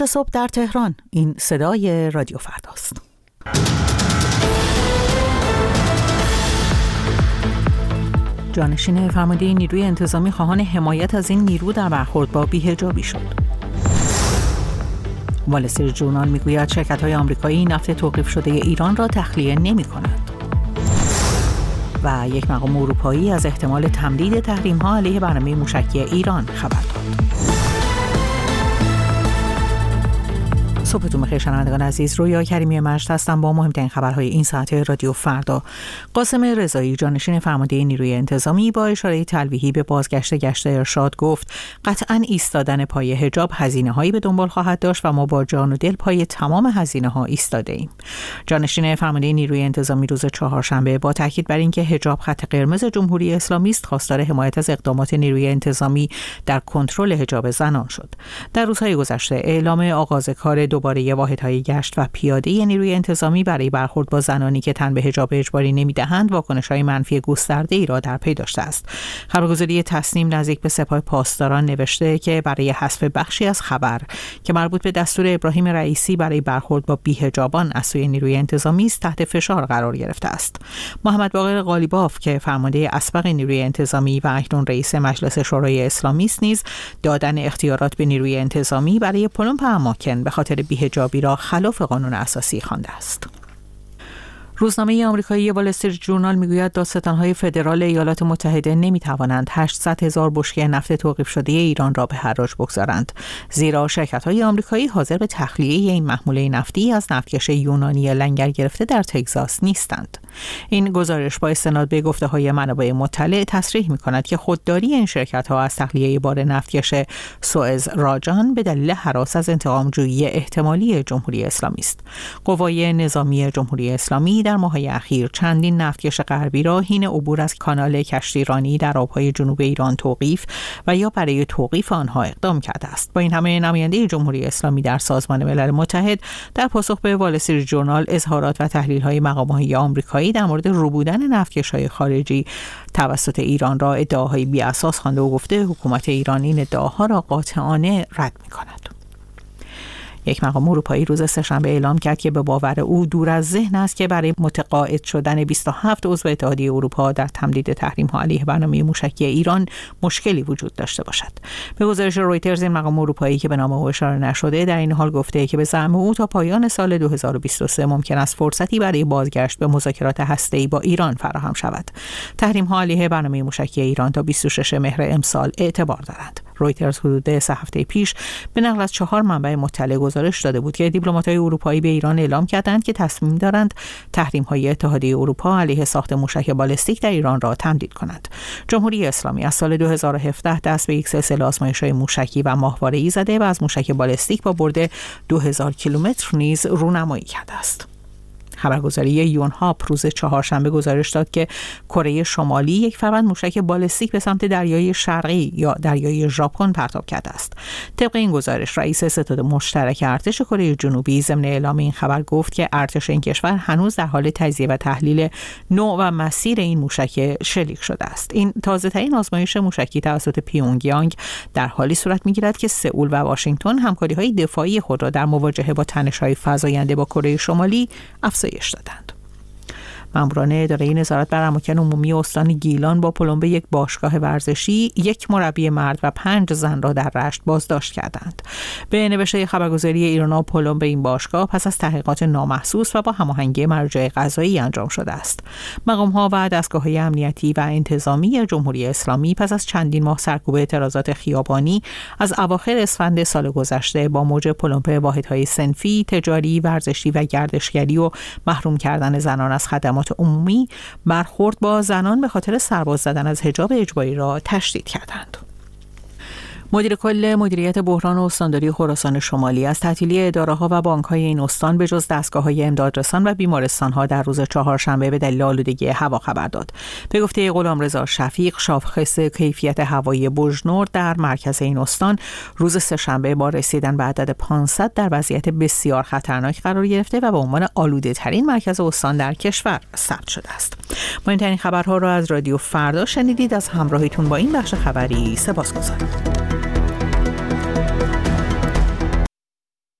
صبح در تهران. این صدای رادیو فرداست. جانشین فرمانده نیروی انتظامی خواهان حمایت از این نیرو در برخورد با بی‌حجابی شد. وال استریت ژورنال میگوید شرکت‌های آمریکایی نفت توقیف شده ایران را تخلیه نمی‌کنند. و یک مقام اروپایی از احتمال تمدید تحریم‌ها علیه برنامه موشکی ایران خبر داد. صبحتون بخیر شنوندگان عزیز، رویا کریمی مجد هستم با مهمترین خبرهای این ساعت رادیو فردا. قاسم رضایی جانشین فرمانده نیروی انتظامی با اشاره تلویحی به بازگشت گشت ارشاد گفت قطعاً ایستادن پای حجاب هزینه‌هایی به دنبال خواهد داشت و ما با جان و دل پای تمام هزینه‌ها ایستاده ایم. جانشین فرمانده نیروی انتظامی روز چهارشنبه با تاکید بر اینکه حجاب خط قرمز جمهوری اسلامی است خواستار حمایت از اقدامات نیروی انتظامی در کنترل حجاب زنان شد. در روزهای گذشته اعلام آغاز کار دوباره واحدهای گشت و پیاده نیروی انتظامی برای برخورد با زنانی که تن به حجاب اجباری نمی‌دهند واکنش‌های منفی گسترده‌ای را در پی داشته است. خبرگزاری تصنیم نزدیک به سپاه پاسداران نوشته که برای حذف بخشی از خبر که مربوط به دستور ابراهیم رئیسی برای برخورد با بی‌حجابان از سوی نیروی انتظامی است تحت فشار قرار گرفته است. محمد باقر قالیباف که فرمانده اسبق نیروی انتظامی و اکنون رئیس مجلس شورای اسلامی است نیز دادن اختیارات به نیروی انتظامی برای پلمپ اماکن به خاطر بی‌حجابی را خلاف قانون اساسی خوانده است. روزنامه آمریکایی وال استریت ژورنال میگوید دادستان‌های فدرال ایالات متحده نمی‌توانند 800,000 بشکه نفت توقیف شده ایران را به حراج بگذارند، زیرا شرکت‌های آمریکایی حاضر به تخلیه این محموله نفتی از نفتکش یونانی لنگر گرفته در تگزاس نیستند. این گزارش با استناد به گفته‌های منابع مطلع تصریح می‌کند که خودداری این شرکت‌ها از تخلیه بار نفتکش سوئز راجان به دلیل هراس از انتقام‌جویی احتمالی جمهوری اسلامی است. قوای نظامی جمهوری اسلامی در ماه‌های اخیر چندین نفتکش غربی را حین عبور از کانال کشتیرانی در آب‌های جنوب ایران توقیف و یا برای توقیف آنها اقدام کرده است. با این همه نماینده جمهوری اسلامی در سازمان ملل متحد در پاسخ به وال استریت ژورنال اظهارات و تحلیل‌های مقام‌های آمریکایی در مورد ربودن نفتکش‌های خارجی توسط ایران را ادعاهای بی‌اساس خوانده و گفته حکومت ایران این ادعاها را قاطعانه رد می‌کند. یک مقام اروپایی روز سه‌شنبه اعلام کرد که به باور او دور از ذهن است که برای متقاعد شدن 27 عضو اتحادیه اروپا در تمدید تحریم‌ها علیه برنامه موشکی ایران مشکلی وجود داشته باشد. به گزارش رویترز این مقام اروپایی که به نام او اشاره نشده در این حال گفته که به زعم او تا پایان سال 2023 ممکن است فرصتی برای بازگشت به مذاکرات هسته‌ای با ایران فراهم شود. تحریم‌ها علیه برنامه موشکی ایران تا 26 مهر امسال اعتبار دارند. رویترز حدود 3 هفته پیش به نقل از 4 منبع مطلع گزارش داده بود که دیپلمات‌های اروپایی به ایران اعلام کردند که تصمیم دارند تحریم‌های اتحادیه اروپا علیه ساخت موشک بالستیک در ایران را تمدید کنند. جمهوری اسلامی از سال 2017 دست به یک سلسله آزمایش‌های موشکی و ماهواره‌ای زده و از موشک بالستیک با برد 2000 کیلومتر نیز رونمایی کرده است. خبرگزاری یونهاپ روز چهارشنبه گزارش داد که کره شمالی یک فروند موشک بالستیک به سمت دریای شرقی یا دریای ژاپن پرتاب کرده است. طبق این گزارش رئیس ستاد مشترک ارتش کره جنوبی ضمن اعلام این خبر گفت که ارتش این کشور هنوز در حال تجزیه و تحلیل نوع و مسیر این موشک شلیک شده است. این تازه‌ترین آزمایش موشکی توسط پیونگیانگ در حالی صورت می‌گیرد که سئول و واشنگتن همکاری‌های دفاعی خود را در مواجهه با تنش‌های فزاینده با کره شمالی افزایش دادند. ماموران اداره نظارت بر اماکن عمومی استان گیلان با پلمب یک باشگاه ورزشی 1 مربی مرد و 5 زن را در رشت بازداشت کردند. به نوشته خبرگزاری ایرنا پلمب این باشگاه پس از تحقیقات نامحسوس و با هماهنگی مراجع قضایی انجام شده است. مقام‌ها و دستگاه‌های امنیتی و انتظامی جمهوری اسلامی پس از چندین ماه سرکوب اعتراضات خیابانی از اواخر اسفند سال گذشته با موج پلمب واحدهای صنفی، تجاری، ورزشی و گردشگری و محروم کردن زنان از خدمات عمومی برخورد با زنان به خاطر سرباز زدن از حجاب اجباری را تشدید کردند. مدیر کل مدیریت بحران و استانداری خراسان شمالی از تعطیلی اداره‌ها و بانک‌های این استان به جز دستگاه‌های امدادرسان و بیمارستان‌ها در روز چهارشنبه به دلیل آلودگی هوا خبر داد. به گفته غلامرضا شفیق، شاخص کیفیت هوایی بوجنور در مرکز این استان روز سه‌شنبه با رسیدن به عدد 500 در وضعیت بسیار خطرناک قرار گرفته و به عنوان آلوده‌ترین مرکز استان در کشور ثبت شده است. مهمترین خبرها را از رادیو فردا شنیدید. از همراهیتون با این بخش خبری سپاسگزارم.